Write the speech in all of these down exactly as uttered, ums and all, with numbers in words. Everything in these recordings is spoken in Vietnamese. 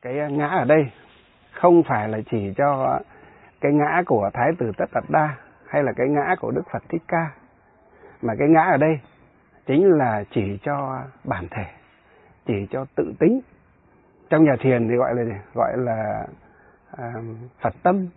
Cái ngã ở đây không phải là chỉ cho cái ngã của Thái tử Tất Đạt Đa hay là cái ngã của Đức Phật Thích Ca, mà cái ngã ở đây chính là chỉ cho bản thể, chỉ cho tự tính. Trong nhà thiền thì gọi là gì? Gọi là à, Phật tâm.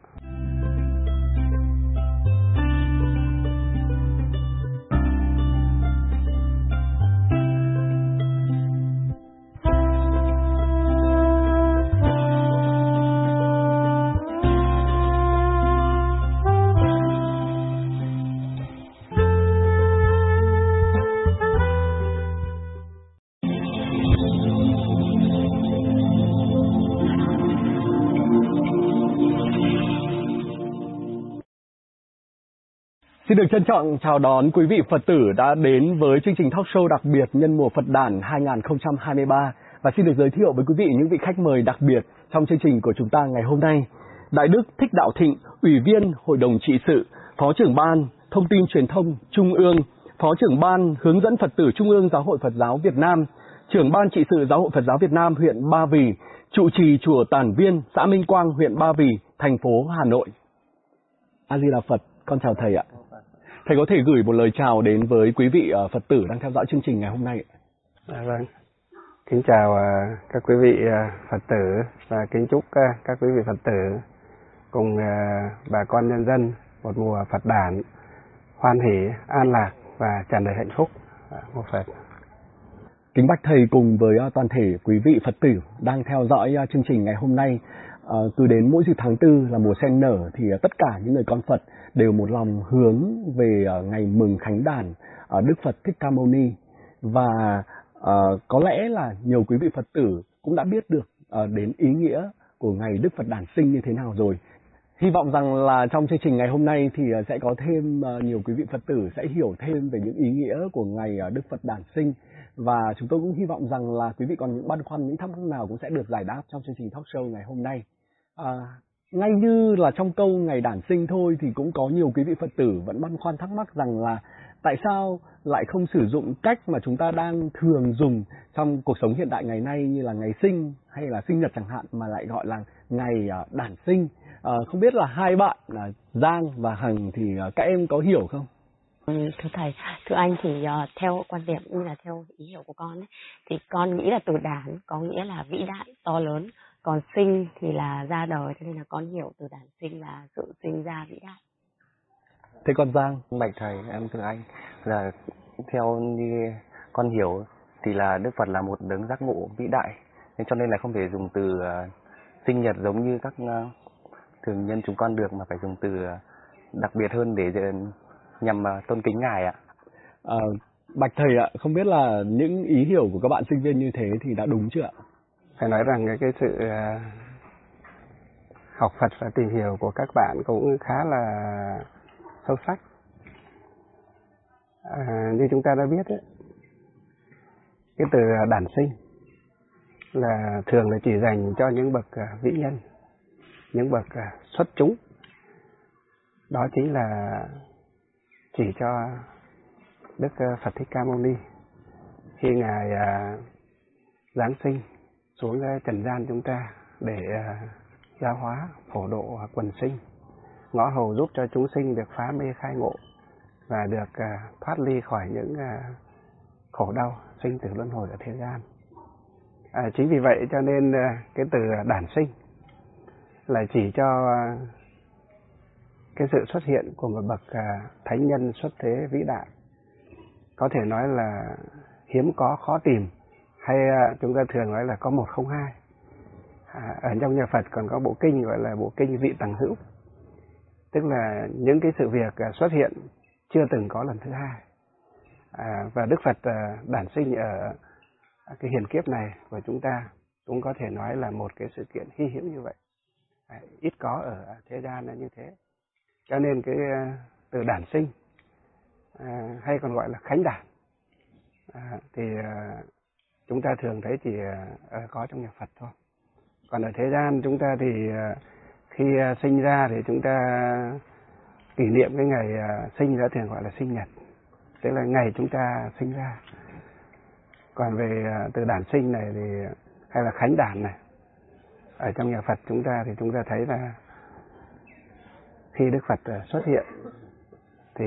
Xin được trân trọng chào đón quý vị Phật tử đã đến với chương trình talk show đặc biệt nhân mùa Phật đản hai không hai ba, và xin được giới thiệu với quý vị những vị khách mời đặc biệt trong chương trình của chúng ta ngày hôm nay. Đại đức Thích Đạo Thịnh, Ủy viên Hội đồng trị sự, Phó trưởng ban Thông tin Truyền thông Trung ương, Phó trưởng ban Hướng dẫn Phật tử Trung ương Giáo hội Phật giáo Việt Nam, Trưởng ban trị sự Giáo hội Phật giáo Việt Nam huyện Ba Vì, trụ trì chùa Tản Viên, xã Minh Quang, huyện Ba Vì, thành phố Hà Nội. A Di Đà Phật, con chào thầy ạ. Thầy có thể gửi một lời chào đến với quý vị uh, Phật tử đang theo dõi chương trình ngày hôm nay. À, vâng. Kính chào uh, các quý vị uh, Phật tử và kính chúc uh, các quý vị Phật tử cùng uh, bà con nhân dân một mùa Phật đản hoan hỷ, an lạc và tràn đầy hạnh phúc. Uh, một Phật. Kính bạch thầy cùng với uh, toàn thể quý vị Phật tử đang theo dõi uh, chương trình ngày hôm nay. Uh, cứ đến mỗi dịp tháng tư là mùa sen nở thì uh, tất cả những người con Phật đều một lòng hướng về uh, ngày mừng khánh đản uh, Đức Phật Thích Ca Mâu Ni. Và uh, có lẽ là nhiều quý vị Phật tử cũng đã biết được uh, đến ý nghĩa của ngày Đức Phật đản sinh như thế nào rồi. Hy vọng rằng là trong chương trình ngày hôm nay thì uh, sẽ có thêm uh, nhiều quý vị Phật tử sẽ hiểu thêm về những ý nghĩa của ngày uh, Đức Phật đản sinh. Và chúng tôi cũng hy vọng rằng là quý vị còn những băn khoăn, những thắc mắc nào cũng sẽ được giải đáp trong chương trình talk show ngày hôm nay. À, ngay như là trong câu ngày đản sinh thôi thì cũng có nhiều quý vị Phật tử vẫn băn khoăn thắc mắc rằng là tại sao lại không sử dụng cách mà chúng ta đang thường dùng trong cuộc sống hiện đại ngày nay như là ngày sinh hay là sinh nhật chẳng hạn, mà lại gọi là ngày đản sinh. À, không biết là hai bạn là Giang và Hằng thì các em có hiểu không? Thưa thầy, thưa anh thì uh, theo quan điểm như là theo ý hiểu của con ấy, thì con nghĩ là từ đản có nghĩa là vĩ đại, to lớn, còn sinh thì là ra đời, cho nên là con hiểu từ đản sinh là sự sinh ra vĩ đại. Thế con Giang? Bạch thầy, em thưa anh, là theo như con hiểu thì là Đức Phật là một đấng giác ngộ vĩ đại, nên cho nên là không thể dùng từ uh, sinh nhật giống như các uh, thường nhân chúng con được, mà phải dùng từ uh, đặc biệt hơn để uh, nhằm uh, tôn kính ngài ạ. À, Bạch thầy ạ, không biết là những ý hiểu của các bạn sinh viên như thế thì đã đúng chưa ạ? Phải nói rằng cái, cái sự uh, học Phật và tìm hiểu của các bạn cũng khá là sâu sắc. À, như chúng ta đã biết ấy, cái từ đản sinh là thường là chỉ dành cho những bậc uh, vĩ nhân, những bậc uh, xuất chúng. Đó chính là chỉ cho Đức uh, Phật Thích Ca Mâu Ni khi ngài uh, giáng sinh xuống trần gian chúng ta để uh, giáo hóa phổ độ quần sinh, ngõ hầu giúp cho chúng sinh được phá mê khai ngộ và được uh, thoát ly khỏi những uh, khổ đau sinh tử luân hồi ở thế gian. À, chính vì vậy cho nên uh, cái từ đản sinh là chỉ cho uh, cái sự xuất hiện của một bậc uh, thánh nhân xuất thế vĩ đại, có thể nói là hiếm có, khó tìm, hay uh, chúng ta thường nói là có một không hai. À, ở trong nhà Phật còn có bộ kinh gọi là bộ kinh Vị Tằng Hữu, tức là những cái sự việc uh, xuất hiện chưa từng có lần thứ hai. À, và Đức Phật uh, đản sinh ở cái hiền kiếp này của chúng ta cũng có thể nói là một cái sự kiện hy hữu như vậy, à, ít có ở thế gian là như thế. Cho nên cái uh, từ đản sinh à, hay còn gọi là khánh đản à, thì uh, chúng ta thường thấy chỉ uh, có trong nhà Phật thôi. Còn ở thế gian chúng ta thì uh, khi uh, sinh ra thì chúng ta kỷ niệm cái ngày uh, sinh ra thường gọi là sinh nhật, tức là ngày chúng ta sinh ra. Còn về uh, từ đản sinh này thì hay là khánh đản này ở trong nhà Phật chúng ta thì chúng ta thấy là khi Đức Phật xuất hiện thì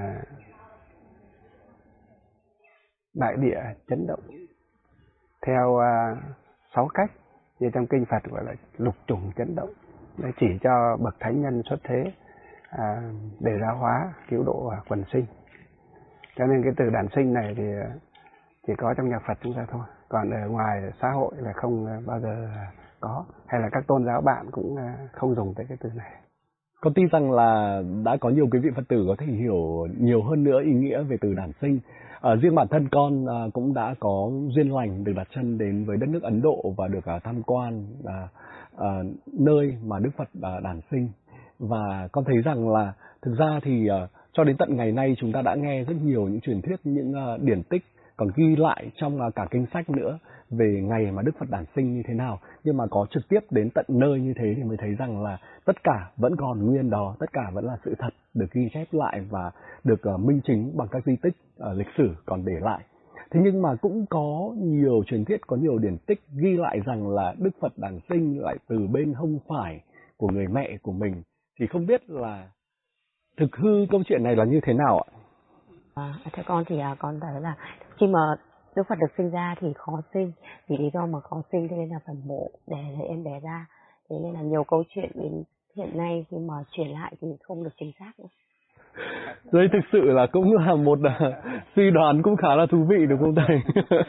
đại địa chấn động theo sáu cách, như trong kinh Phật gọi là lục trùng chấn động, để chỉ cho bậc thánh nhân xuất thế à, để giáo hóa cứu độ quần sinh. Cho nên cái từ đản sinh này thì chỉ có trong nhà Phật chúng ta thôi, còn ở ngoài xã hội là không bao giờ có, hay là các tôn giáo bạn cũng không dùng tới cái từ này. Con tin rằng là đã có nhiều quý vị Phật tử có thể hiểu nhiều hơn nữa ý nghĩa về từ đản sinh. À, riêng bản thân con à, cũng đã có duyên lành được đặt chân đến với đất nước Ấn Độ và được à, tham quan à, à, nơi mà Đức Phật à, đản sinh. Và con thấy rằng là thực ra thì à, cho đến tận ngày nay chúng ta đã nghe rất nhiều những truyền thuyết, những à, điển tích còn ghi lại trong à, cả kinh sách nữa về ngày mà Đức Phật đản sinh như thế nào. Nhưng mà có trực tiếp đến tận nơi như thế thì mới thấy rằng là tất cả vẫn còn nguyên đó, tất cả vẫn là sự thật được ghi chép lại và được uh, minh chứng bằng các di tích uh, lịch sử còn để lại. Thế nhưng mà cũng có nhiều truyền thuyết, có nhiều điển tích ghi lại rằng là Đức Phật đản sinh lại từ bên hông phải của người mẹ của mình. Thì không biết là thực hư câu chuyện này là như thế nào ạ? À, theo con thì à, con thấy là khi mà Đức Phật được sinh ra thì khó sinh, vì lý do mà khó sinh thế nên là phải mổ để lấy em bé ra. Thế nên là nhiều câu chuyện đến hiện nay khi mà truyền lại thì không được chính xác nữa. Đây thực sự là cũng là một uh, suy đoán cũng khá là thú vị, đúng không thầy?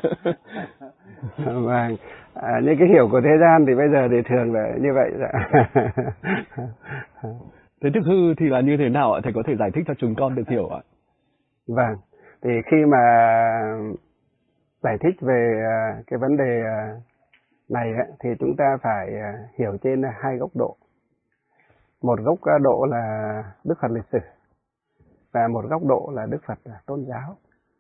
Vâng, à, những cái hiểu của thế gian thì bây giờ thì thường là như vậy. Thế thực hư thì là như thế nào ạ? Thầy có thể giải thích cho chúng con được hiểu ạ? Vâng, thì khi mà giải thích về cái vấn đề này thì chúng ta phải hiểu trên hai góc độ. Một góc độ là Đức Phật lịch sử và một góc độ là Đức Phật tôn giáo.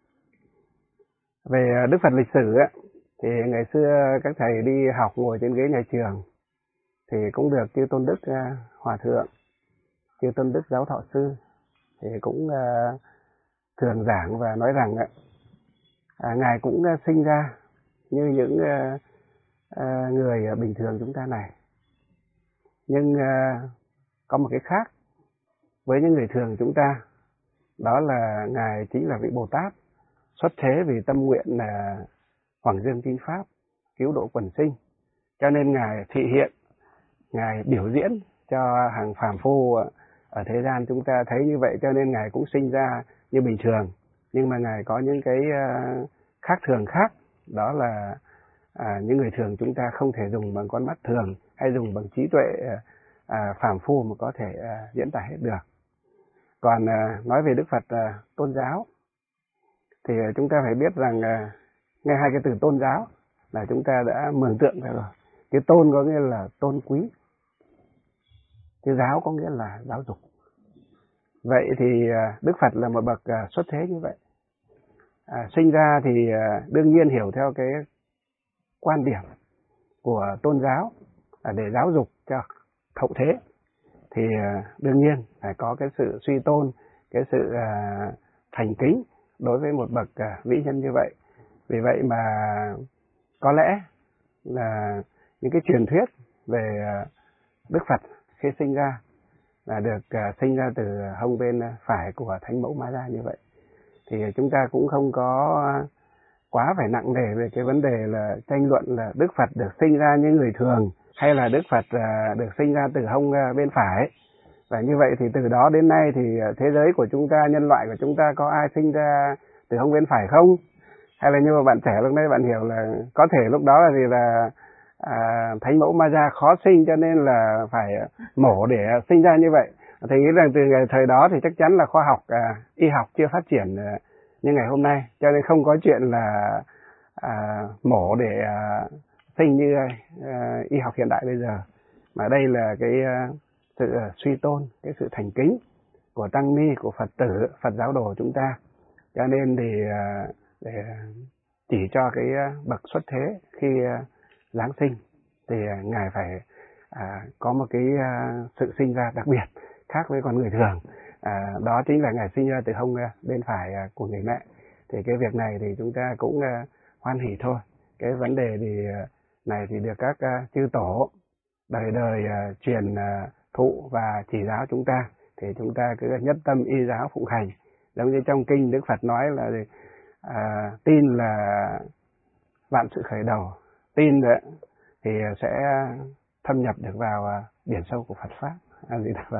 Về Đức Phật lịch sử thì ngày xưa các thầy đi học ngồi trên ghế nhà trường thì cũng được chư Tôn Đức Hòa Thượng, chư Tôn Đức Giáo Thọ Sư thì cũng thường giảng và nói rằng à, Ngài cũng sinh ra như những à, à, người bình thường chúng ta này. Nhưng à, có một cái khác với những người thường chúng ta, đó là Ngài chính là vị Bồ Tát xuất thế vì tâm nguyện là Hoàng Dương Chinh Pháp, cứu độ quần sinh. Cho nên Ngài thị hiện, Ngài biểu diễn cho hàng phàm phu ở thế gian chúng ta thấy như vậy, cho nên Ngài cũng sinh ra như bình thường. Nhưng mà Ngài có những cái khác thường khác, đó là à, những người thường chúng ta không thể dùng bằng con mắt thường hay dùng bằng trí tuệ à, phàm phu mà có thể à, diễn tả hết được. Còn à, nói về Đức Phật à, tôn giáo thì chúng ta phải biết rằng à, nghe hai cái từ tôn giáo là chúng ta đã mường tượng ra rồi. Cái tôn có nghĩa là tôn quý, cái giáo có nghĩa là giáo dục. Vậy thì à, Đức Phật là một bậc à, xuất thế như vậy. À, sinh ra thì à, đương nhiên hiểu theo cái quan điểm của tôn giáo à, để giáo dục cho hậu thế thì à, đương nhiên phải có cái sự suy tôn, cái sự à, thành kính đối với một bậc à, vĩ nhân như vậy. Vì vậy mà có lẽ là những cái truyền thuyết về à, Đức Phật khi sinh ra là được à, sinh ra từ hông bên phải của Thánh Mẫu Ma Gia như vậy. Thì chúng ta cũng không có quá phải nặng nề về cái vấn đề là tranh luận là Đức Phật được sinh ra như người thường hay là Đức Phật được sinh ra từ hông bên phải. Và như vậy thì từ đó đến nay thì thế giới của chúng ta, nhân loại của chúng ta có ai sinh ra từ hông bên phải không? Hay là như mà bạn trẻ lúc nãy bạn hiểu là có thể lúc đó là gì là à, Thánh Mẫu Ma Gia khó sinh cho nên là phải mổ để sinh ra như vậy. Thì nghĩ rằng từ ngày thời đó thì chắc chắn là khoa học, à, y học chưa phát triển à, như ngày hôm nay, cho nên không có chuyện là à, mổ để à, sinh như à, y học hiện đại bây giờ. Mà đây là cái à, sự à, suy tôn, cái sự thành kính của tăng ni, của Phật tử, Phật giáo đồ chúng ta. Cho nên thì à, để chỉ cho cái à, bậc xuất thế khi à, Giáng sinh thì à, Ngài phải à, có một cái à, sự sinh ra đặc biệt khác với con người thường. À, đó chính là Ngài sinh ra từ hông bên phải của người mẹ. Thì cái việc này thì chúng ta cũng uh, hoan hỉ thôi. Cái vấn đề thì uh, này thì được các uh, chư tổ đời đời uh, truyền uh, thụ và chỉ giáo chúng ta, thì chúng ta cứ nhất tâm y giáo phụng hành. Giống như trong kinh Đức Phật nói là à, tin là vạn sự khởi đầu, tin đấy thì sẽ thâm nhập được vào à, biển sâu của Phật pháp. À, gì Phật.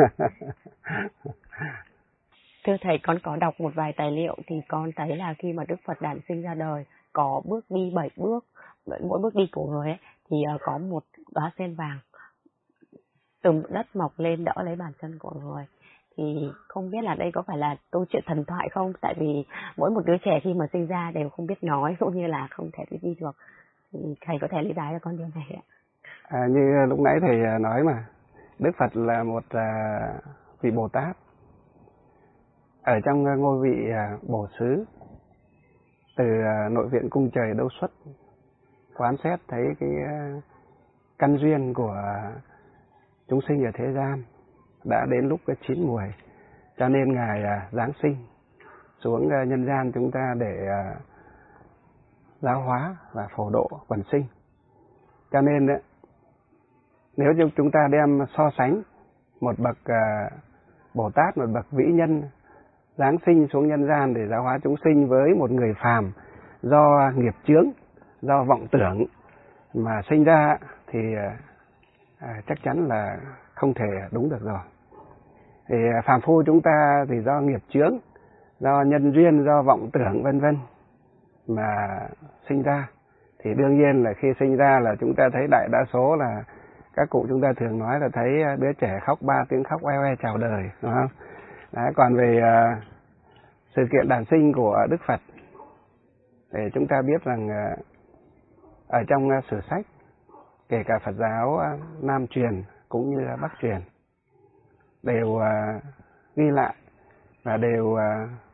Thưa thầy, con có đọc một vài tài liệu thì con thấy là khi mà Đức Phật đản sinh ra đời có bước đi bảy bước, mỗi bước đi của người ấy, thì uh, có một đóa sen vàng từ đất mọc lên đỡ lấy bàn chân của người. Thì không biết là đây có phải là câu chuyện thần thoại không? Tại vì mỗi một đứa trẻ khi mà sinh ra đều không biết nói, cũng như là không thể đi được. Thì thầy có thể lý giải cho con điều này ạ? À, như lúc nãy thầy nói mà, Đức Phật là một à, vị Bồ Tát. Ở trong ngôi vị à, Bổ Xứ, từ à, nội viện cung trời đâu xuất, quán xét thấy cái à, căn duyên của chúng sinh ở thế gian đã đến lúc cái chín muồi, cho nên Ngài à, Giáng sinh xuống à, nhân gian chúng ta để à, giáo hóa và phổ độ quần sinh. Cho nên đấy, nếu như chúng ta đem so sánh một bậc à, Bồ Tát, một bậc vĩ nhân Giáng sinh xuống nhân gian để giáo hóa chúng sinh với một người phàm do nghiệp chướng, do vọng tưởng mà sinh ra, thì à, chắc chắn là không thể đúng được rồi. Thì phàm phu chúng ta thì do nghiệp chướng, do nhân duyên, do vọng tưởng vân vân mà sinh ra, thì đương nhiên là khi sinh ra là chúng ta thấy đại đa số là các cụ chúng ta thường nói là thấy đứa trẻ khóc ba tiếng khóc oe oe chào đời, đúng không? Đấy, còn về uh, sự kiện đản sinh của Đức Phật thì chúng ta biết rằng uh, ở trong uh, sử sách, kể cả Phật giáo uh, Nam truyền cũng như uh, Bắc truyền, đều uh, ghi lại và đều uh,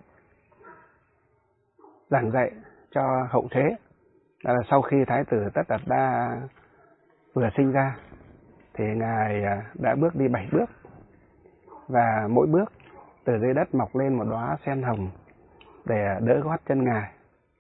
giảng dạy cho hậu thế. Đó là sau khi Thái tử Tất Đạt Đa vừa sinh ra thì Ngài uh, đã bước đi bảy bước, và mỗi bước từ dưới đất mọc lên một đóa sen hồng để đỡ gót chân Ngài.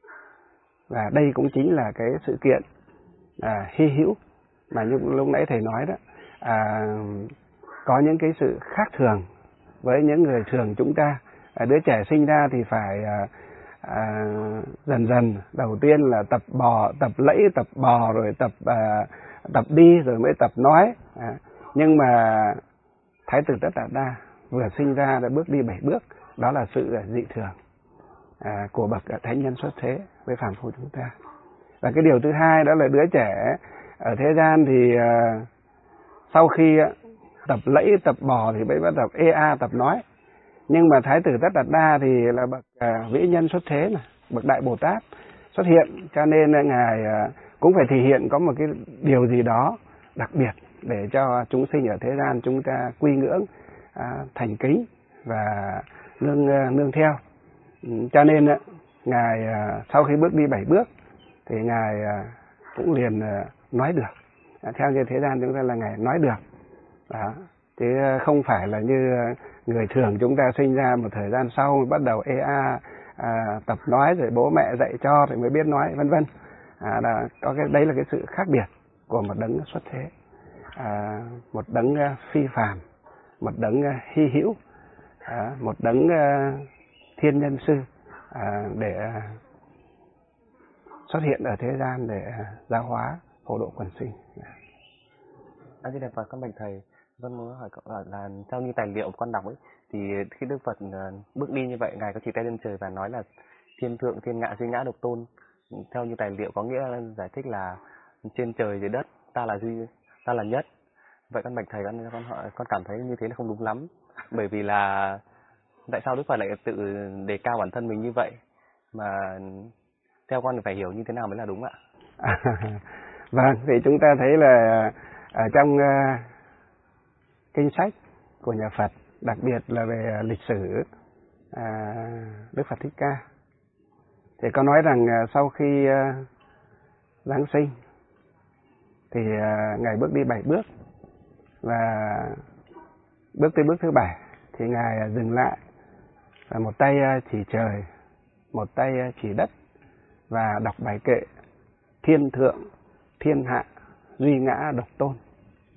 Và đây cũng chính là cái sự kiện à, hy hữu mà như lúc nãy thầy nói đó, à, có những cái sự khác thường với những người thường chúng ta. À, đứa trẻ sinh ra thì phải à, à, dần dần, đầu tiên là tập bò, tập lẫy, tập bò, rồi tập à, tập đi, rồi mới tập nói. À, nhưng mà Thái tử Tất Đạt Đa vừa sinh ra đã bước đi bảy bước, đó là sự dị thường à, của bậc thánh nhân xuất thế với phàm phu chúng ta. Và cái điều thứ hai đó là đứa trẻ ở thế gian thì à, sau khi à, tập lẫy, tập bò thì mới bắt đầu ê a tập nói. Nhưng mà Thái tử Tất Đạt Đa thì là bậc à, vĩ nhân xuất thế mà, bậc đại Bồ Tát xuất hiện, cho nên Ngài à, cũng phải thể hiện có một cái điều gì đó đặc biệt để cho chúng sinh ở thế gian chúng ta quy ngưỡng, à, thành kính và nương nương theo. Cho nên Ngài à, sau khi bước đi bảy bước thì Ngài à, cũng liền à, nói được. À, theo như thế gian chúng ta là Ngài nói được. Đó. Chứ không phải là như người thường chúng ta sinh ra một thời gian sau bắt đầu ê a à, tập nói, rồi bố mẹ dạy cho thì mới biết nói, vân vân. À, là có cái đấy là cái sự khác biệt của một đấng xuất thế, à, một đấng phi phàm, một đấng hy hữu, à, một đấng uh, thiên nhân sư à, để uh, xuất hiện ở thế gian để uh, giáo hóa phổ độ quần sinh. A Di Đà Phật, con bạch thầy, con muốn hỏi cậu là, là theo như tài liệu con đọc ấy, thì khi Đức Phật uh, bước đi như vậy, Ngài có chỉ tay lên trời và nói là thiên thượng thiên ngã duy ngã độc tôn. Theo như tài liệu có nghĩa là giải thích là trên trời dưới đất ta là duy, ta là nhất. Vậy con bạch thầy, con con hỏi, con cảm thấy như thế là không đúng lắm, bởi vì là tại sao Đức Phật lại tự đề cao bản thân mình như vậy, mà theo con thì phải hiểu như thế nào mới là đúng ạ? À, vâng, thì chúng ta thấy là ở trong uh, kinh sách của nhà Phật, đặc biệt là về lịch sử uh, Đức Phật Thích Ca, thì có nói rằng uh, sau khi uh, Giáng sinh thì uh, Ngài bước đi bảy bước, và bước tới bước thứ bảy thì Ngài dừng lại, và một tay chỉ trời, một tay chỉ đất, và đọc bài kệ thiên thượng thiên hạ duy ngã độc tôn.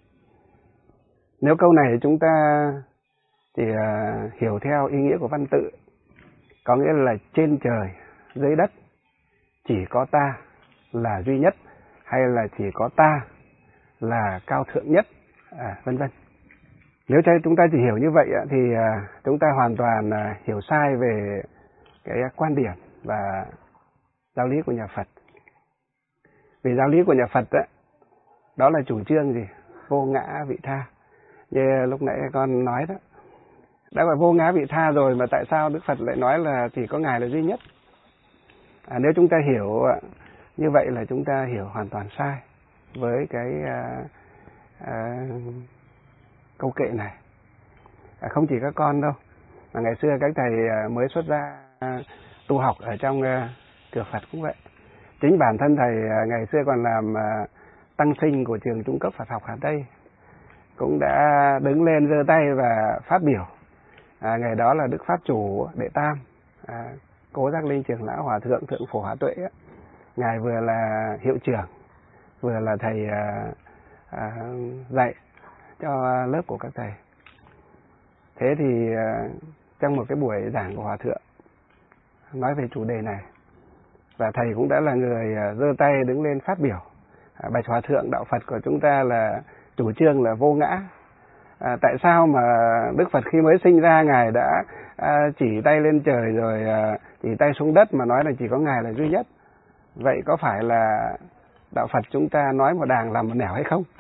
Nếu câu này chúng ta chỉ uh, hiểu theo ý nghĩa của văn tự, có nghĩa là trên trời, dưới đất, chỉ có ta là duy nhất, hay là chỉ có ta là cao thượng nhất, à, vân vân. Nếu chúng ta chỉ hiểu như vậy thì chúng ta hoàn toàn hiểu sai về cái quan điểm và giáo lý của nhà Phật. Vì giáo lý của nhà Phật đó, đó là chủ trương gì? Vô ngã vị tha. Như lúc nãy con nói đó, đã gọi vô ngã vị tha rồi mà tại sao Đức Phật lại nói là chỉ có Ngài là duy nhất? À, nếu chúng ta hiểu như vậy là chúng ta hiểu hoàn toàn sai với cái à, à, câu kệ này. À, không chỉ các con đâu, mà ngày xưa các thầy mới xuất gia à, tu học ở trong à, chùa Phật cũng vậy. Chính bản thân thầy à, ngày xưa còn làm à, tăng sinh của trường trung cấp Phật học Hà Tây, cũng đã đứng lên giơ tay và phát biểu. À, ngày đó là Đức Pháp Chủ Đệ Tam, à, Cố Giác Linh Trưởng Lão Hòa Thượng Thượng Phổ Hóa Tuệ. Ngài vừa là hiệu trưởng, vừa là thầy à, à, dạy cho lớp của các thầy. Thế thì à, trong một cái buổi giảng của Hòa Thượng nói về chủ đề này, và thầy cũng đã là người giơ tay đứng lên phát biểu. À, bạch Hòa Thượng, đạo Phật của chúng ta là chủ trương là vô ngã. À, tại sao mà Đức Phật khi mới sinh ra Ngài đã à, chỉ tay lên trời rồi à, chỉ tay xuống đất mà nói là chỉ có Ngài là duy nhất? Vậy có phải là đạo Phật chúng ta nói một đàng làm một nẻo hay không?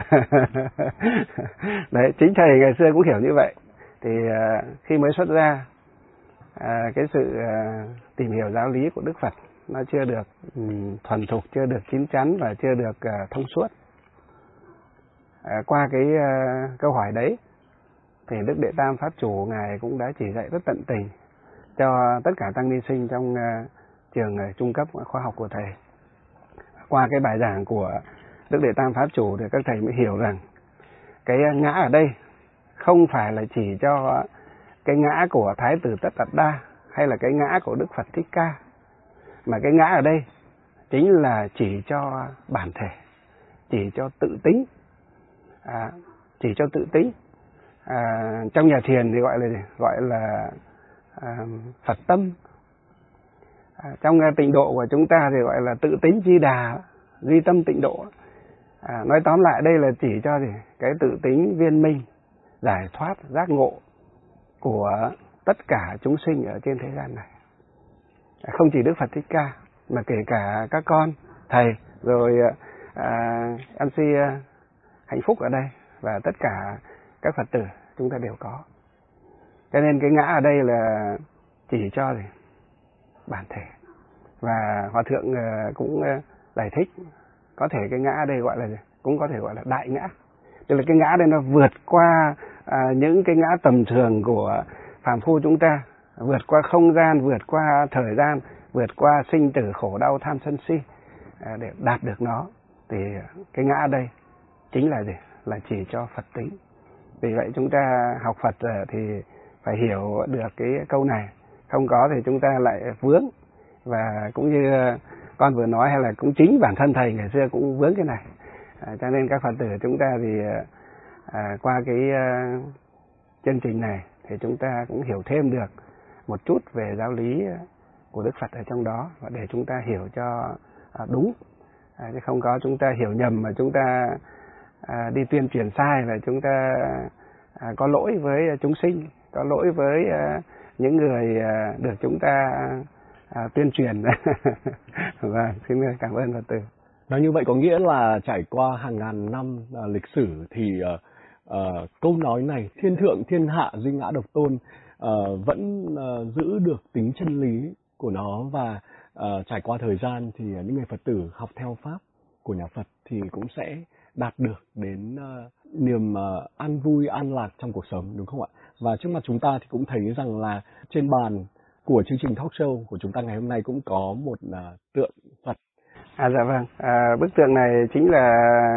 Đấy, chính thầy ngày xưa cũng hiểu như vậy. Thì à, khi mới xuất ra, à, cái sự à, tìm hiểu giáo lý của Đức Phật nó chưa được um, thuần thục, chưa được chín chắn và chưa được uh, thông suốt. À, qua cái uh, câu hỏi đấy thì Đức Đệ Tam Pháp Chủ Ngài cũng đã chỉ dạy rất tận tình cho tất cả tăng ni sinh trong uh, trường uh, trung cấp khoa học của thầy. Qua cái bài giảng của Đức Đệ Tam Pháp Chủ thì các thầy mới hiểu rằng cái uh, ngã ở đây không phải là chỉ cho cái ngã của Thái tử Tất Đạt Đa hay là cái ngã của Đức Phật Thích Ca, mà cái ngã ở đây chính là chỉ cho bản thể, chỉ cho tự tính, à, chỉ cho tự tính. À, trong nhà thiền thì gọi là gọi là à, Phật tâm. À, trong tịnh độ của chúng ta thì gọi là tự tính chi đà, duy tâm tịnh độ. À, nói tóm lại đây là chỉ cho gì? Cái tự tính viên minh, giải thoát, giác ngộ của tất cả chúng sinh ở trên thế gian này. Không chỉ Đức Phật Thích Ca mà kể cả các con, thầy, rồi à, em xê Hạnh Phúc ở đây và tất cả các Phật tử chúng ta đều có. Cho nên cái ngã ở đây là chỉ cho gì? Bản thể. Và Hòa Thượng cũng giải thích có thể cái ngã ở đây gọi là gì? Cũng có thể gọi là đại ngã. Tức là cái ngã đây nó vượt qua à, những cái ngã tầm thường của phàm phu chúng ta, vượt qua không gian, vượt qua thời gian, vượt qua sinh tử khổ đau tham sân si à, để đạt được nó. Thì cái ngã đây chính là gì? Là chỉ cho Phật tính. Vì vậy chúng ta học Phật thì phải hiểu được cái câu này, không có thì chúng ta lại vướng. Và cũng như con vừa nói, hay là cũng chính bản thân thầy ngày xưa cũng vướng cái này. À, cho nên các Phật tử chúng ta thì à, qua cái à, chương trình này thì chúng ta cũng hiểu thêm được một chút về giáo lý của Đức Phật ở trong đó, và để chúng ta hiểu cho à, đúng, à, chứ không có chúng ta hiểu nhầm mà chúng ta à, đi tuyên truyền sai, và chúng ta à, có lỗi với chúng sinh, có lỗi với à, những người à, được chúng ta à, tuyên truyền. Vâng, xin cảm ơn Phật tử. Nói như vậy có nghĩa là trải qua hàng ngàn năm uh, lịch sử thì uh, uh, câu nói này thiên thượng thiên hạ duy ngã độc tôn uh, vẫn uh, giữ được tính chân lý của nó, và uh, trải qua thời gian thì những người Phật tử học theo pháp của nhà Phật thì cũng sẽ đạt được đến uh, niềm uh, an vui, an lạc trong cuộc sống, đúng không ạ? Và trước mặt chúng ta thì cũng thấy rằng là trên bàn của chương trình talk show của chúng ta ngày hôm nay cũng có một uh, tượng Phật. À dạ vâng, à, bức tượng này chính là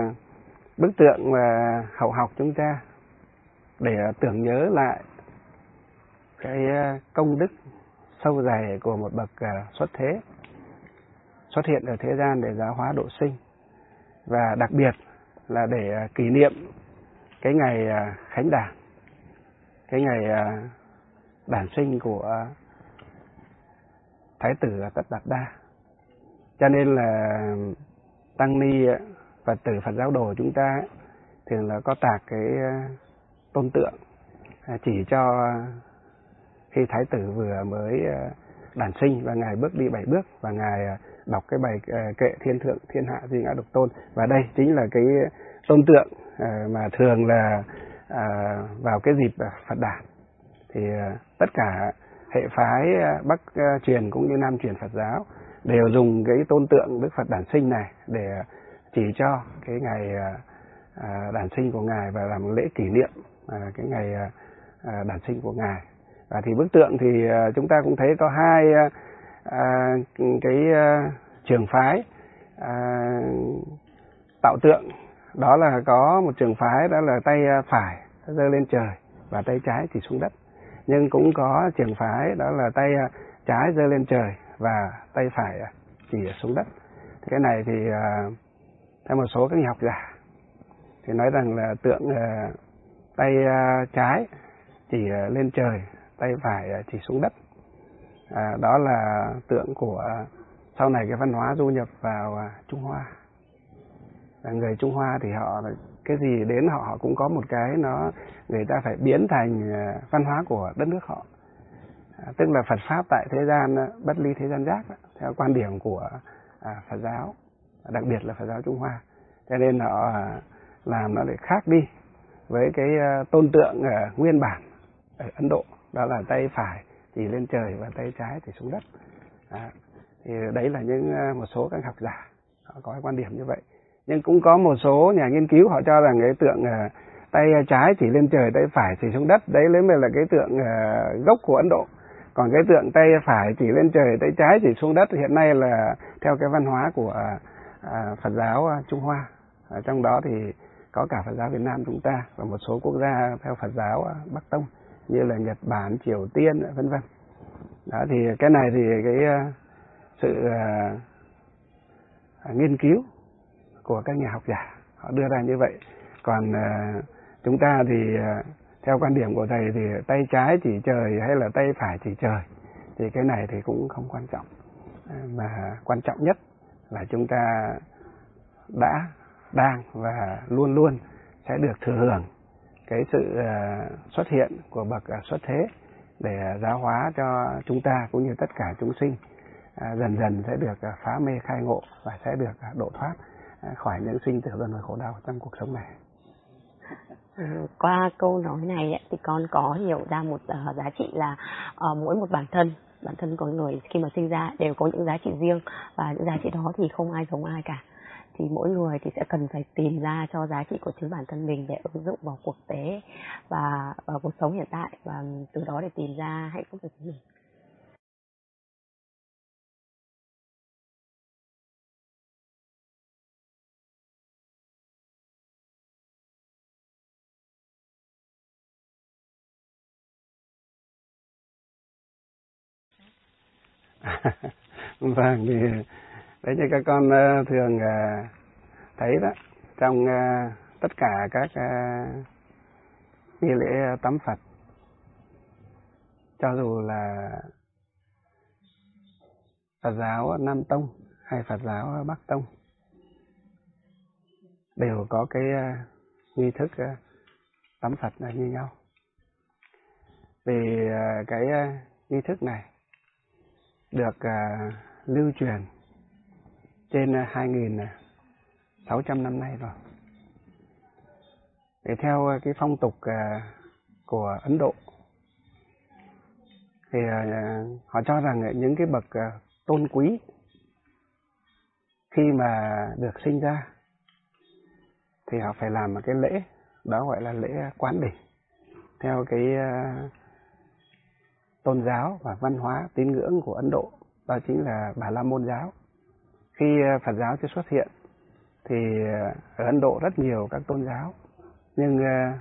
bức tượng mà hậu học chúng ta để tưởng nhớ lại cái công đức sâu dày của một bậc xuất thế, xuất hiện ở thế gian để giáo hóa độ sinh, và đặc biệt là để kỷ niệm cái ngày khánh đản, cái ngày đản sinh của Thái tử Tất Đạt Đa. Cho nên là tăng ni Phật tử Phật giáo đồ chúng ta thường là có tạc cái tôn tượng chỉ cho khi Thái tử vừa mới đản sinh và ngài bước đi bảy bước và ngài đọc cái bài kệ thiên thượng thiên hạ duy ngã độc tôn, và đây chính là cái tôn tượng mà thường là vào cái dịp Phật đản thì tất cả hệ phái Bắc truyền cũng như Nam truyền Phật giáo đều dùng cái tôn tượng Đức Phật đản sinh này để chỉ cho cái ngày đản sinh của ngài và làm lễ kỷ niệm cái ngày đản sinh của ngài. Và thì bức tượng thì chúng ta cũng thấy có hai à, cái trường phái à, tạo tượng, đó là có một trường phái đó là tay phải giơ lên trời và tay trái chỉ xuống đất, nhưng cũng có trường phái đó là tay trái giơ lên trời và tay phải chỉ xuống đất. Thì cái này thì à, theo một số các nhà học giả thì nói rằng là tượng à, tay à, trái chỉ lên trời, tay phải chỉ xuống đất. À, đó là tượng của sau này cái văn hóa du nhập vào Trung Hoa. Và người Trung Hoa thì họ cái gì đến họ họ cũng có một cái nó người ta phải biến thành văn hóa của đất nước họ. À, tức là Phật pháp tại thế gian bất ly thế gian giác theo quan điểm của à, Phật giáo, đặc biệt là Phật giáo Trung Hoa. Cho nên họ à, làm nó để khác đi với cái uh, tôn tượng uh, nguyên bản ở Ấn Độ, đó là tay phải chỉ lên trời và tay trái thì xuống đất. À, thì đấy là những uh, một số các học giả họ có cái quan điểm như vậy. Nhưng cũng có một số nhà nghiên cứu họ cho rằng cái tượng uh, tay trái chỉ lên trời, tay phải chỉ xuống đất, đấy lấy mới là cái tượng uh, gốc của Ấn Độ. Còn cái tượng tay phải chỉ lên trời, tay trái chỉ xuống đất hiện nay là theo cái văn hóa của uh, uh, Phật giáo uh, Trung Hoa. Ở trong đó thì có cả Phật giáo Việt Nam chúng ta và một số quốc gia theo Phật giáo Bắc Tông như là Nhật Bản, Triều Tiên, vân vân. Đó thì cái này thì cái sự uh, nghiên cứu của các nhà học giả họ đưa ra như vậy. Còn uh, chúng ta thì uh, theo quan điểm của thầy thì tay trái chỉ trời hay là tay phải chỉ trời thì cái này thì cũng không quan trọng, mà quan trọng nhất là chúng ta đã đang và luôn luôn sẽ được thừa hưởng cái sự uh, xuất hiện của bậc uh, xuất thế để giáo hóa cho chúng ta cũng như tất cả chúng sinh uh, dần dần sẽ được uh, phá mê khai ngộ và sẽ được uh, độ thoát uh, khỏi những sinh tử luân hồi khổ đau trong cuộc sống này. Ừ, qua câu nói này ấy, thì con có hiểu ra một uh, giá trị là uh, mỗi một bản thân bản thân con người khi mà sinh ra đều có những giá trị riêng, và những giá trị đó thì không ai giống ai cả. Thì mỗi người thì sẽ cần phải tìm ra cho giá trị của chính bản thân mình để ứng dụng vào cuộc tế và vào cuộc sống hiện tại, và từ đó để tìm ra hạnh phúc cho chính mình. Vâng, thì đấy như các con thường thấy đó, trong tất cả các nghi lễ tắm Phật, cho dù là Phật giáo Nam Tông hay Phật giáo Bắc Tông đều có cái nghi thức tắm Phật là như nhau. Vì cái nghi thức này được uh, lưu truyền trên hai nghìn sáu trăm năm nay rồi. Để theo cái phong tục uh, của Ấn Độ thì uh, họ cho rằng những cái bậc uh, tôn quý khi mà được sinh ra thì họ phải làm một cái lễ, đó gọi là lễ quán đỉnh. Theo cái uh, tôn giáo và văn hóa tín ngưỡng của Ấn Độ, đó chính là Bà La Môn giáo. Khi Phật giáo chưa xuất hiện thì ở Ấn Độ rất nhiều các tôn giáo, nhưng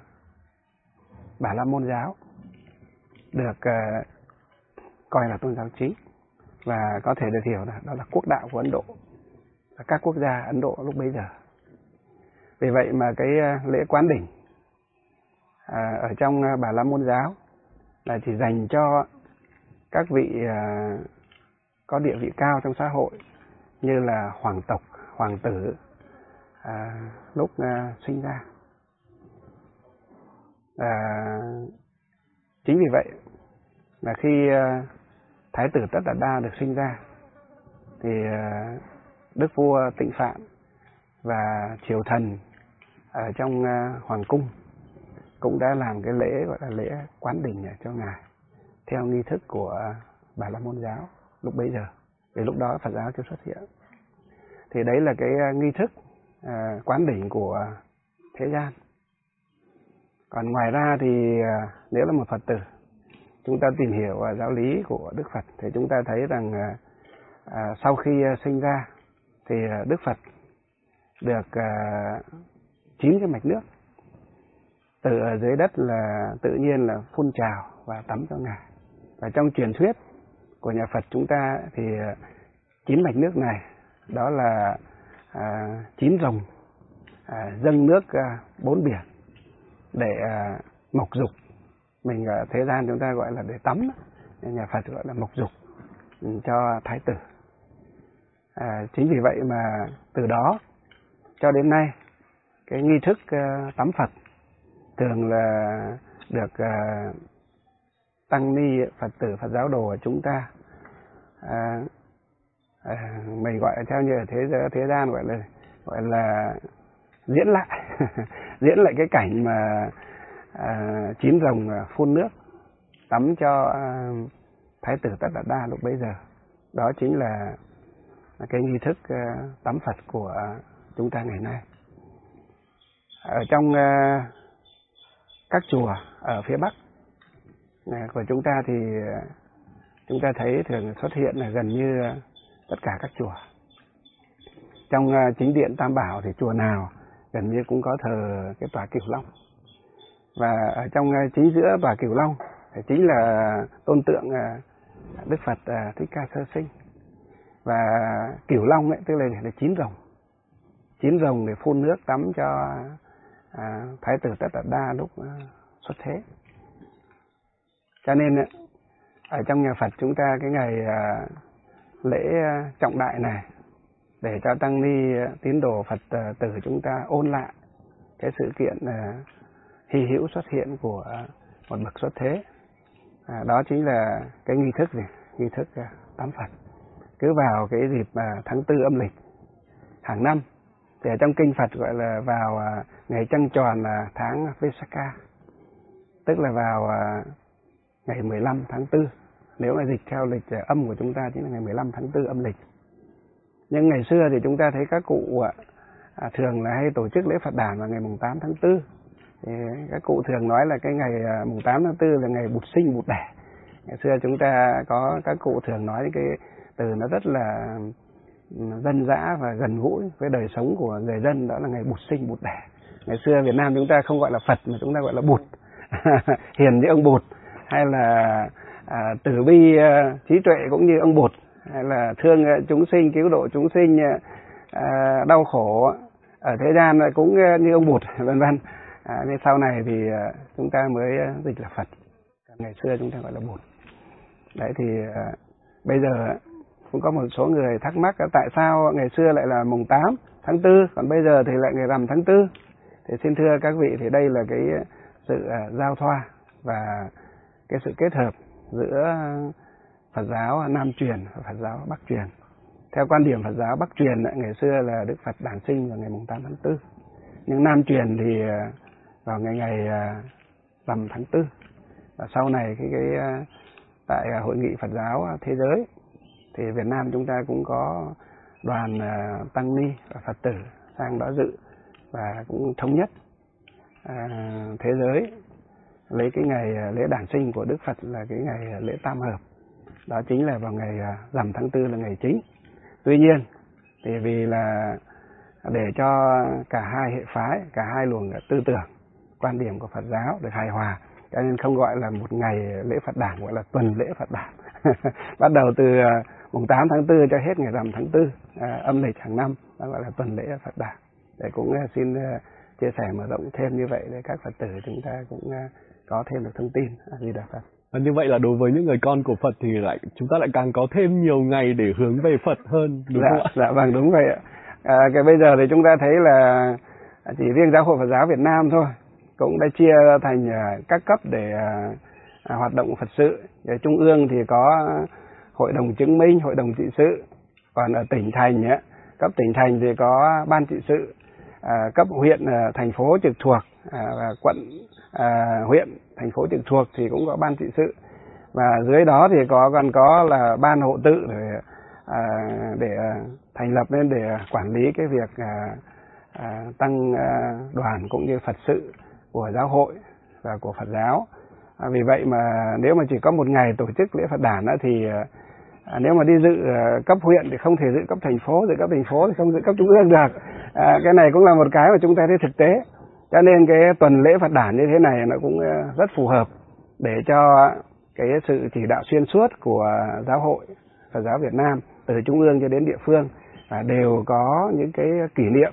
Bà La Môn giáo được coi là tôn giáo chính và có thể được hiểu là đó là quốc đạo của Ấn Độ, các quốc gia Ấn Độ lúc bấy giờ. Vì vậy mà cái lễ quán đỉnh à, ở trong Bà La Môn giáo là chỉ dành cho các vị à, có địa vị cao trong xã hội như là hoàng tộc, hoàng tử à, lúc à, sinh ra. À, chính vì vậy là khi à, Thái tử Tất Đạt Đa được sinh ra thì à, đức vua Tịnh Phạn và triều thần ở trong à, hoàng cung cũng đã làm cái lễ gọi là lễ quán đỉnh cho ngài theo nghi thức của Bà La Môn giáo lúc bấy giờ, vì lúc đó Phật giáo chưa xuất hiện. Thì đấy là cái nghi thức à, quán đỉnh của thế gian. Còn ngoài ra thì à, nếu là một Phật tử, chúng ta tìm hiểu à, giáo lý của Đức Phật thì chúng ta thấy rằng à, à, sau khi à, sinh ra thì à, Đức Phật được à, chín cái mạch nước từ ở dưới đất là tự nhiên là phun trào và tắm cho ngài. Và trong truyền thuyết của nhà Phật chúng ta thì chín mạch nước này đó là à, chín rồng à, dâng nước à, bốn biển để à, mộc dục. Mình ở thế gian chúng ta gọi là để tắm, nhà Phật gọi là mộc dục cho Thái tử. À, chính vì vậy mà từ đó cho đến nay cái nghi thức à, tắm Phật thường là được à, tăng ni Phật tử Phật giáo đồ của chúng ta à, à, mình gọi theo như ở thế thế gian gọi là gọi là diễn lại diễn lại cái cảnh mà à, chín rồng phun nước tắm cho à, Thái tử Tất Đạt Đa lúc bấy giờ. Đó chính là cái nghi thức à, tắm Phật của chúng ta ngày nay. Ở trong à, các chùa ở phía Bắc của chúng ta thì chúng ta thấy thường xuất hiện là gần như tất cả các chùa. Trong chính điện Tam Bảo thì chùa nào gần như cũng có thờ cái tòa Cửu Long. Và ở trong chính giữa tòa Cửu Long thì chính là tôn tượng Đức Phật Thích Ca Sơ Sinh. Và Cửu Long ấy, tức là, là chín rồng. Chín rồng để phun nước tắm cho à, Thái tử Tất Đạt Đa lúc à, xuất thế. Cho nên ở trong nhà Phật chúng ta cái ngày à, lễ trọng đại này để cho tăng ni tín đồ Phật tử chúng ta ôn lại cái sự kiện à, hy hữu xuất hiện của một bậc xuất thế. À, đó chính là cái nghi thức gì? Nghi thức à, tắm Phật. Cứ vào cái dịp à, tháng tư âm lịch hàng năm thì ở trong kinh Phật gọi là vào à, ngày trăng tròn là tháng Vesakha, tức là vào à, ngày mười lăm tháng tư. Nếu là dịch theo lịch âm của chúng ta chính là ngày mười lăm tháng tư âm lịch. Nhưng ngày xưa thì chúng ta thấy các cụ à, thường là hay tổ chức lễ Phật đản vào ngày mùng tám tháng tư. Thì các cụ thường nói là cái ngày à, mùng tám tháng tư là ngày bụt sinh bụt đẻ. Ngày xưa chúng ta có các cụ thường nói cái từ nó rất là dân dã và gần gũi với đời sống của người dân, đó là ngày bụt sinh bụt đẻ. Ngày xưa Việt Nam chúng ta không gọi là Phật mà chúng ta gọi là Bụt. Hiền như ông Bụt, hay là à, từ bi à, trí tuệ cũng như ông Bụt, hay là thương à, chúng sinh, cứu độ chúng sinh à, đau khổ ở thế gian cũng như ông Bụt, vân vân. À, nên sau này thì à, chúng ta mới dịch là Phật. Ngày xưa chúng ta gọi là Bụt. Đấy thì à, bây giờ cũng có một số người thắc mắc tại sao ngày xưa lại là mùng tám tháng tư, còn bây giờ thì lại ngày rằm tháng tư. Thì xin thưa các vị, thì đây là cái sự uh, giao thoa và cái sự kết hợp giữa Phật giáo Nam truyền và Phật giáo Bắc truyền. Theo quan điểm Phật giáo Bắc truyền, ngày xưa là Đức Phật đản sinh vào ngày mùng tám tháng tư. Nhưng Nam truyền thì uh, vào ngày ngày uh, rằm tháng tư. Và sau này cái cái uh, tại uh, Hội nghị Phật giáo Thế giới thì Việt Nam chúng ta cũng có đoàn uh, tăng ni và Phật tử sang đó dự và cũng thống nhất à, thế giới lấy cái ngày lễ đản sinh của Đức Phật là cái ngày lễ tam hợp. Đó chính là vào ngày rằm tháng tư là ngày chính. Tuy nhiên thì vì là để cho cả hai hệ phái, cả hai luồng tư tưởng, quan điểm của Phật giáo được hài hòa, cho nên không gọi là một ngày lễ Phật đản, gọi là tuần lễ Phật đản. Bắt đầu từ mùng tám tháng tư cho hết ngày rằm tháng tư à, âm lịch hàng năm, đó gọi là tuần lễ Phật đản. Để cũng xin chia sẻ mở rộng thêm như vậy để các Phật tử chúng ta cũng có thêm được thông tin. A Di Đà Phật. Như vậy là đối với những người con của Phật thì lại chúng ta lại càng có thêm nhiều ngày để hướng về Phật hơn, đúng dạ, không ạ? Dạ vâng, đúng vậy ạ. À, cái bây giờ thì chúng ta thấy là chỉ riêng Giáo hội Phật giáo Việt Nam thôi cũng đã chia thành các cấp để à, hoạt động Phật sự. Ở trung ương thì có hội đồng chứng minh, hội đồng trị sự. Còn ở tỉnh thành ấy, cấp tỉnh thành thì có ban trị sự, à, cấp huyện, à, thành phố trực thuộc, à, và quận, à, huyện, thành phố trực thuộc thì cũng có ban trị sự. Và dưới đó thì có còn có là ban hộ tự để à, để thành lập lên để quản lý cái việc à, à, tăng à, đoàn cũng như Phật sự của giáo hội và của Phật giáo. À, vì vậy mà nếu mà chỉ có một ngày tổ chức lễ Phật đản đó thì à, nếu mà đi dự à, cấp huyện thì không thể dự cấp thành phố, dự cấp thành phố thì không dự cấp trung ương được. À, cái này cũng là một cái mà chúng ta thấy thực tế. Cho nên cái tuần lễ Phật đản như thế này nó cũng rất phù hợp để cho cái sự chỉ đạo xuyên suốt của giáo hội Phật giáo Việt Nam từ trung ương cho đến địa phương à, đều có những cái kỷ niệm.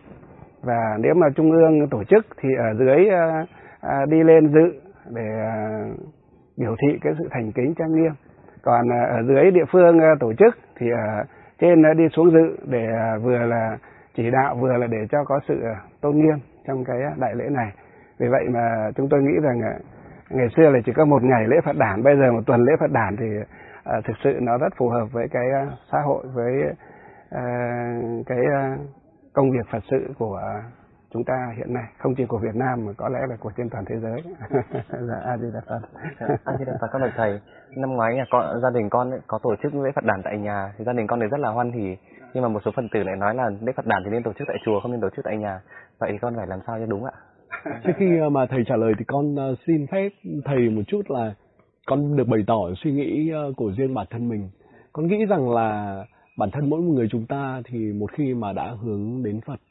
Và nếu mà trung ương tổ chức thì ở dưới à, à, đi lên dự để à, biểu thị cái sự thành kính trang nghiêm. Còn à, ở dưới địa phương à, tổ chức thì ở trên à, đi xuống dự để à, vừa là chỉ đạo vừa là để cho có sự à, tôn nghiêm trong cái đại lễ này. Vì vậy mà chúng tôi nghĩ rằng à, ngày xưa là chỉ có một ngày lễ Phật đản, bây giờ một tuần lễ Phật đản thì à, thực sự nó rất phù hợp với cái à, xã hội, với à, cái à, công việc Phật sự của chúng ta hiện nay, không chỉ của Việt Nam mà có lẽ là của trên toàn thế giới. Dạ, A Di Đà Phật. A Di Đà Phật. Con bạch thầy, năm ngoái nhà con, gia đình con ấy, có tổ chức lễ Phật đản tại nhà, thì gia đình con này rất là hoan hỉ, nhưng mà một số phần tử lại nói là lễ Phật đản thì nên tổ chức tại chùa, không nên tổ chức tại nhà. Vậy thì con phải làm sao cho đúng ạ? Trước khi mà thầy trả lời thì con xin phép thầy một chút là con được bày tỏ suy nghĩ của riêng bản thân mình. Con nghĩ rằng là bản thân mỗi một người chúng ta thì một khi mà đã hướng đến Phật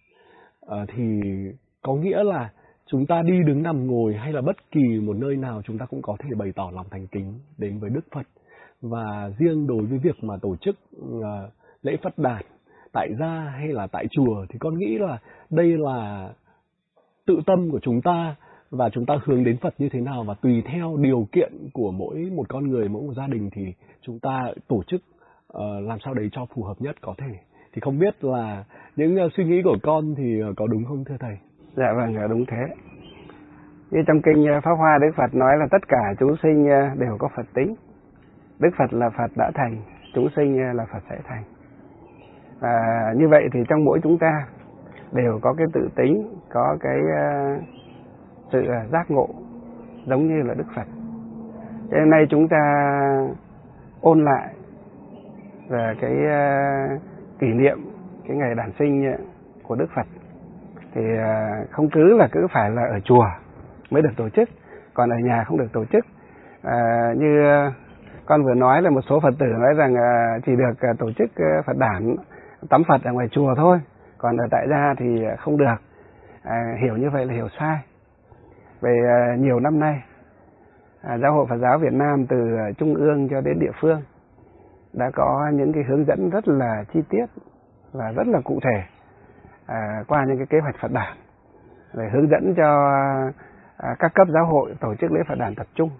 thì có nghĩa là chúng ta đi đứng nằm ngồi hay là bất kỳ một nơi nào chúng ta cũng có thể bày tỏ lòng thành kính đến với Đức Phật. Và riêng đối với việc mà tổ chức lễ Phật đản tại gia hay là tại chùa thì con nghĩ là đây là tự tâm của chúng ta và chúng ta hướng đến Phật như thế nào, và tùy theo điều kiện của mỗi một con người, mỗi một gia đình thì chúng ta tổ chức uh, làm sao đấy cho phù hợp nhất có thể. Thì không biết là những uh, suy nghĩ của con thì uh, có đúng không thưa thầy? Dạ vâng, đúng thế. Như trong kinh Pháp Hoa, Đức Phật nói là tất cả chúng sinh đều có Phật tính. Đức Phật là Phật đã thành, chúng sinh là Phật sẽ thành. Và như vậy thì trong mỗi chúng ta đều có cái tự tính, có cái uh, sự uh, giác ngộ giống như là Đức Phật. Cho nên nay chúng ta ôn lại về cái uh, kỷ niệm cái ngày đản sinh của Đức Phật thì uh, không cứ là cứ phải là ở chùa mới được tổ chức, còn ở nhà không được tổ chức. Uh, như uh, con vừa nói là một số Phật tử nói rằng uh, chỉ được uh, tổ chức uh, Phật đản tắm Phật ở ngoài chùa thôi, còn ở tại gia thì không được. À, hiểu như vậy là hiểu sai. Về à, nhiều năm nay, à, Giáo hội Phật giáo Việt Nam từ à, trung ương cho đến địa phương đã có những cái hướng dẫn rất là chi tiết và rất là cụ thể à, qua những cái kế hoạch Phật đản để hướng dẫn cho à, các cấp giáo hội tổ chức lễ Phật đản tập trung.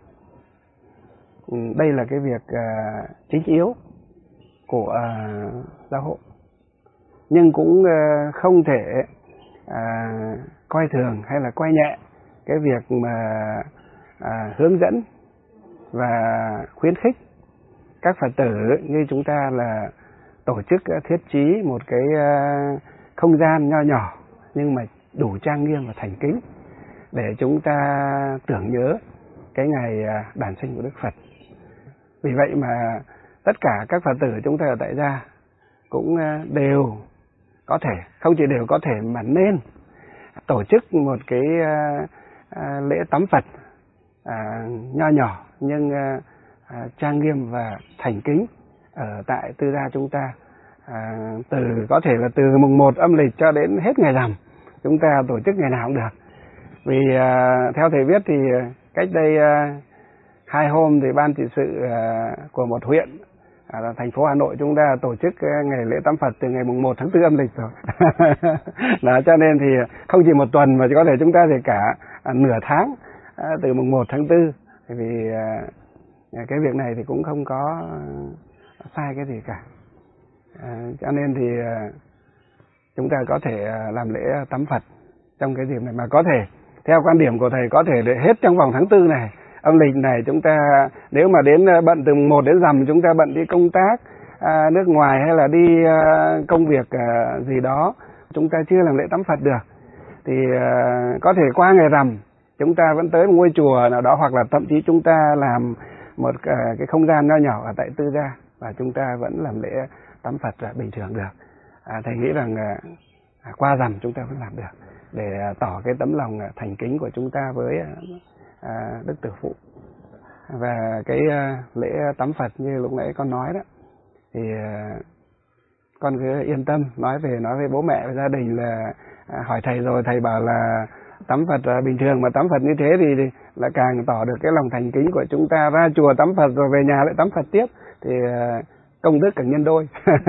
Ừ, đây là cái việc à, chính yếu của à, giáo hội, nhưng cũng à, không thể à, coi thường hay là coi nhẹ cái việc mà à, hướng dẫn và khuyến khích các Phật tử như chúng ta là tổ chức thiết trí một cái à, không gian nho nhỏ nhưng mà đủ trang nghiêm và thành kính để chúng ta tưởng nhớ cái ngày à, đản sinh của Đức Phật. Vì vậy mà tất cả các Phật tử chúng ta ở tại gia cũng à, đều có thể, không chỉ đều có thể mà nên tổ chức một cái à, à, lễ tắm Phật à, nho nhỏ nhưng à, à, trang nghiêm và thành kính ở tại tư gia chúng ta. À, từ có thể là từ mùng một âm lịch cho đến hết ngày rằm, chúng ta tổ chức ngày nào cũng được. Vì à, theo thầy biết thì cách đây à, hai hôm thì ban trị sự à, của một huyện À, thành phố Hà Nội chúng ta tổ chức ngày lễ tắm Phật từ ngày mùng một tháng tư âm lịch rồi. Đó, cho nên thì không chỉ một tuần mà có thể chúng ta thì cả à, nửa tháng à, từ mùng một tháng tư. Vì à, cái việc này thì cũng không có sai cái gì cả. À, cho nên thì à, chúng ta có thể à, làm lễ tắm Phật trong cái dịp này, mà có thể theo quan điểm của thầy có thể để hết trong vòng tháng tư này âm lịch này. Chúng ta nếu mà đến bận từ mùng một đến rằm, chúng ta bận đi công tác à, nước ngoài hay là đi à, công việc à, gì đó, chúng ta chưa làm lễ tắm Phật được, thì à, có thể qua ngày rằm chúng ta vẫn tới một ngôi chùa nào đó, hoặc là thậm chí chúng ta làm một à, cái không gian nho nhỏ ở tại tư gia và chúng ta vẫn làm lễ tắm Phật là bình thường được. À, thầy nghĩ rằng à, qua rằm chúng ta vẫn làm được để à, tỏ cái tấm lòng à, thành kính của chúng ta với à, Đức Tử Phụ. Và cái à, lễ tắm Phật như lúc nãy con nói đó, thì à, con cứ yên tâm nói về nói với bố mẹ và gia đình là à, hỏi thầy rồi, thầy bảo là tắm Phật là bình thường, mà tắm Phật như thế thì, thì là càng tỏ được cái lòng thành kính của chúng ta. Ra chùa tắm Phật rồi về nhà lại tắm Phật tiếp thì à, công đức càng nhân đôi.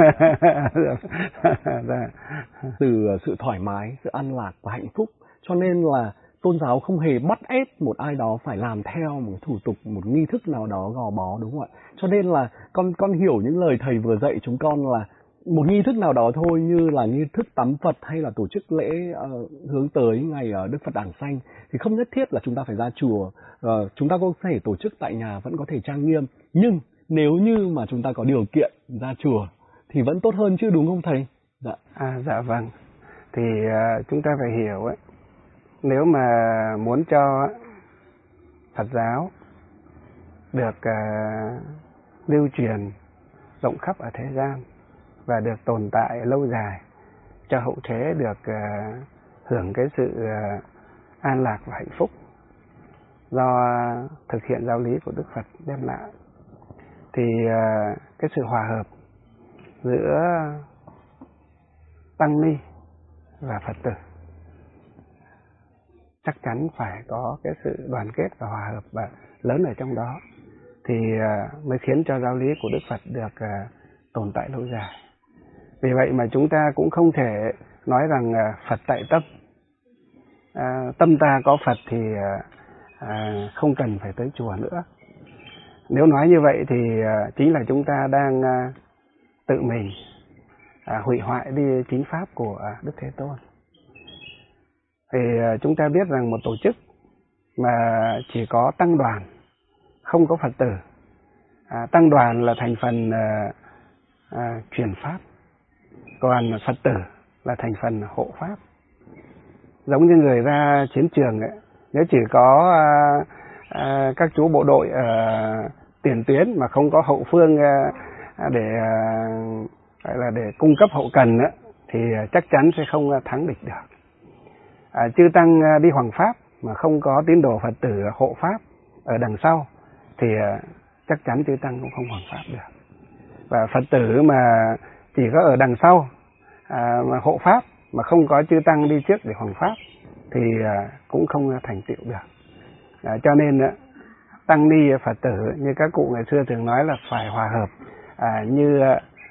Từ sự thoải mái, sự an lạc và hạnh phúc, cho nên là tôn giáo không hề bắt ép một ai đó phải làm theo một thủ tục, một nghi thức nào đó gò bó, đúng không ạ? Cho nên là con con hiểu những lời thầy vừa dạy chúng con là một nghi thức nào đó thôi, như là nghi thức tắm Phật hay là tổ chức lễ uh, hướng tới ngày uh, Đức Phật Đản Sanh, thì không nhất thiết là chúng ta phải ra chùa. Uh, chúng ta có thể tổ chức tại nhà vẫn có thể trang nghiêm, nhưng nếu như mà chúng ta có điều kiện ra chùa thì vẫn tốt hơn chứ, đúng không thầy? Dạ. À, dạ vâng. Thì uh, chúng ta phải hiểu ấy, nếu mà muốn cho Phật giáo được uh, lưu truyền rộng khắp ở thế gian và được tồn tại lâu dài, cho hậu thế được uh, hưởng cái sự uh, an lạc và hạnh phúc do thực hiện giáo lý của Đức Phật đem lại, thì uh, cái sự hòa hợp giữa tăng ni và Phật tử chắc chắn phải có cái sự đoàn kết và hòa hợp và lớn ở trong đó, thì uh, mới khiến cho giáo lý của Đức Phật được uh, tồn tại lâu dài. Vì vậy mà chúng ta cũng không thể nói rằng uh, Phật tại tâm, uh, tâm ta có Phật thì uh, uh, không cần phải tới chùa nữa. Nếu nói như vậy thì uh, chính là chúng ta đang uh, tự mình uh, hủy hoại đi chính pháp của uh, Đức Thế Tôn. Thì uh, chúng ta biết rằng một tổ chức mà chỉ có tăng đoàn, không có Phật tử, uh, tăng đoàn là thành phần uh, uh, truyền pháp, còn Phật tử là thành phần hộ pháp. Giống như người ra chiến trường ấy, nếu chỉ có uh, uh, các chú bộ đội ở uh, tiền tuyến mà không có hậu phương uh, để uh, gọi là để cung cấp hậu cần ấy, thì chắc chắn sẽ không thắng địch được. À, chư tăng uh, đi hoằng pháp mà không có tín đồ Phật tử hộ pháp ở đằng sau thì uh, chắc chắn chư tăng cũng không hoằng pháp được. Và Phật tử mà chỉ có ở đằng sau à, mà hộ pháp mà không có chư tăng đi trước để hoằng pháp thì à, cũng không thành tựu được. À, cho nên à, tăng ni Phật tử như các cụ ngày xưa thường nói là phải hòa hợp à, như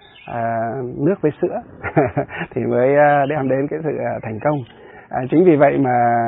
à, nước với sữa thì mới à, đem đến cái sự à, thành công. À, chính vì vậy mà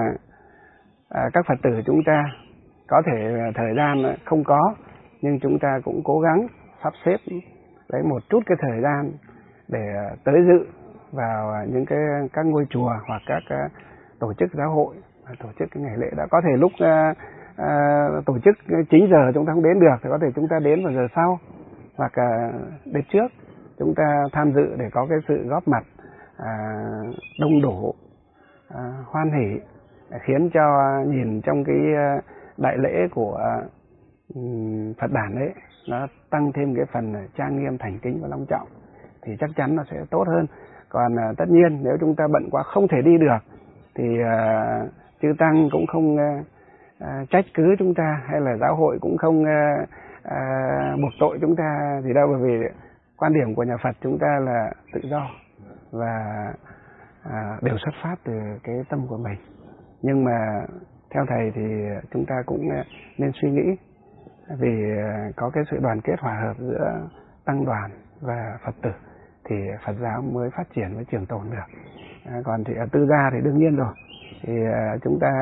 à, các Phật tử chúng ta có thể thời gian không có, nhưng chúng ta cũng cố gắng sắp xếp lấy một chút cái thời gian để tới dự vào những cái các ngôi chùa hoặc các uh, tổ chức giáo hội tổ chức cái ngày lễ đó. Có thể lúc uh, uh, tổ chức chín giờ chúng ta không đến được thì có thể chúng ta đến vào giờ sau, hoặc uh, đến trước chúng ta tham dự để có cái sự góp mặt uh, đông đủ, uh, hoan hỉ, khiến cho nhìn trong cái uh, đại lễ của uh, Phật đản ấy nó tăng thêm cái phần trang nghiêm, thành kính và long trọng, thì chắc chắn nó sẽ tốt hơn. Còn uh, tất nhiên nếu chúng ta bận quá không thể đi được thì uh, chư tăng cũng không uh, uh, trách cứ chúng ta, hay là giáo hội cũng không uh, uh, buộc tội chúng ta gì đâu, bởi vì quan điểm của nhà Phật chúng ta là tự do và uh, đều xuất phát từ cái tâm của mình. Nhưng mà theo thầy thì chúng ta cũng uh, nên suy nghĩ, vì có cái sự đoàn kết hòa hợp giữa tăng đoàn và Phật tử thì Phật giáo mới phát triển, mới trường tồn được. À, còn thì ở tư gia thì đương nhiên rồi, thì à, chúng ta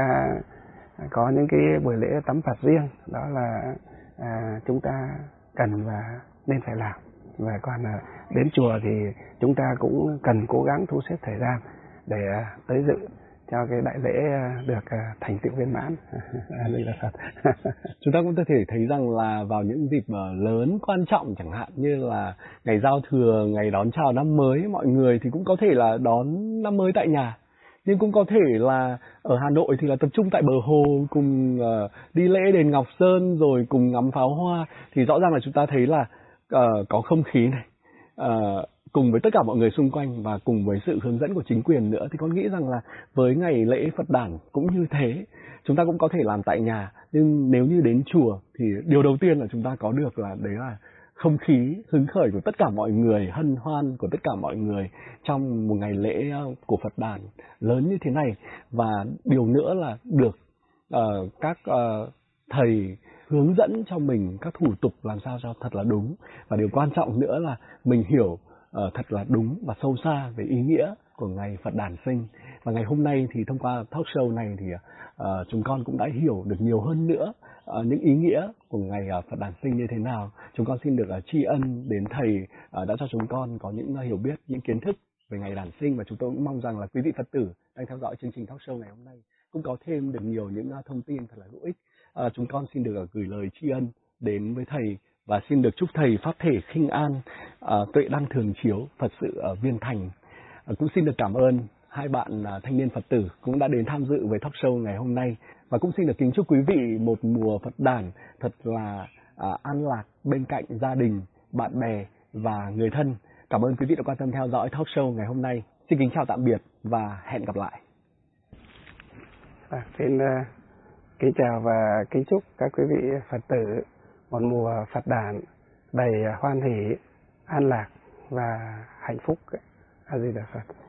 có những cái buổi lễ tắm Phật riêng, đó là à, chúng ta cần và nên phải làm. Và còn à, đến chùa thì chúng ta cũng cần cố gắng thu xếp thời gian để à, tới dự cho cái đại lễ được à, thành tựu viên mãn. Đây là Phật. Chúng ta cũng có thể thấy rằng là vào những dịp lớn quan trọng, chẳng hạn như là ngày giao thừa, ngày đón chào năm mới, mọi người thì cũng có thể là đón năm mới tại nhà, nhưng cũng có thể là ở Hà Nội thì là tập trung tại bờ hồ cùng uh, đi lễ đền Ngọc Sơn rồi cùng ngắm pháo hoa. Thì rõ ràng là chúng ta thấy là uh, có không khí này, uh, cùng với tất cả mọi người xung quanh và cùng với sự hướng dẫn của chính quyền nữa, thì con nghĩ rằng là với ngày lễ Phật đản cũng như thế, chúng ta cũng có thể làm tại nhà. Nhưng nếu như đến chùa thì điều đầu tiên là chúng ta có được là đấy là không khí hứng khởi của tất cả mọi người, hân hoan của tất cả mọi người trong một ngày lễ của Phật đản lớn như thế này. Và điều nữa là được uh, các uh, thầy hướng dẫn cho mình các thủ tục làm sao cho thật là đúng. Và điều quan trọng nữa là mình hiểu uh, thật là đúng và sâu xa về ý nghĩa của ngày Phật đản sinh. Và ngày hôm nay thì thông qua talk show này thì uh, chúng con cũng đã hiểu được nhiều hơn nữa uh, những ý nghĩa của ngày uh, Phật đản sinh như thế nào. Chúng con xin được uh, tri ân đến thầy uh, đã cho chúng con có những uh, hiểu biết, những kiến thức về ngày đản sinh. Và chúng tôi cũng mong rằng là quý vị Phật tử đang theo dõi chương trình talk show ngày hôm nay cũng có thêm được nhiều những uh, thông tin thật là hữu ích. Uh, chúng con xin được uh, gửi lời tri ân đến với thầy và xin được chúc thầy pháp thể khinh an, uh, tuệ đăng thường chiếu, Phật sự uh, viên thành. Uh, cũng xin được cảm ơn hai bạn uh, thanh niên Phật tử cũng đã đến tham dự với talk show ngày hôm nay. Và cũng xin được kính chúc quý vị một mùa Phật đản thật là uh, an lạc bên cạnh gia đình, bạn bè và người thân. Cảm ơn quý vị đã quan tâm theo dõi talk show ngày hôm nay. Xin kính chào tạm biệt và hẹn gặp lại. À, xin uh, kính chào và kính chúc các quý vị Phật tử một mùa Phật đản đầy hoan hỷ, an lạc và hạnh phúc. A Di Đà Phật.